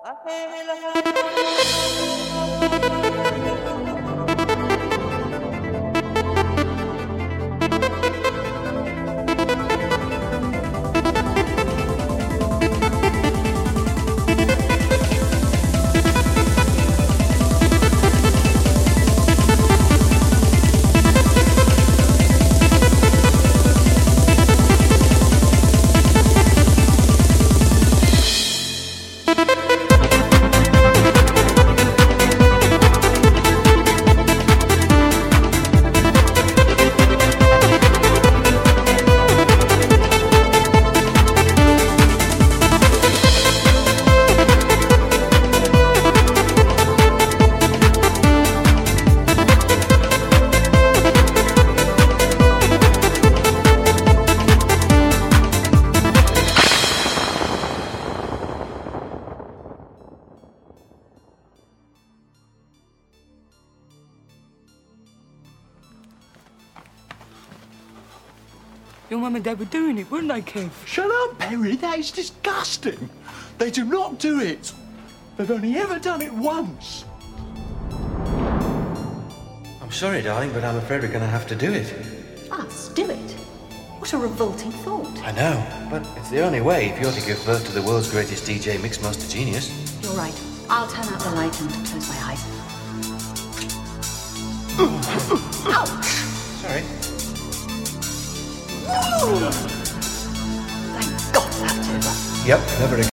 Your mum and dad were doing it, weren't they, Kev? Shut up, Perry. That is disgusting. They do not do it. They've only ever done it once. I'm sorry, darling, but I'm afraid we're going to have to do it. Us do it? What a revolting thought. I know, but it's the only way if you're to give birth to the world's greatest DJ Mixmaster genius. You're right. I'll turn out the light and close my eyes. Ouch! Sorry. Thank God that's over. Yep, never again.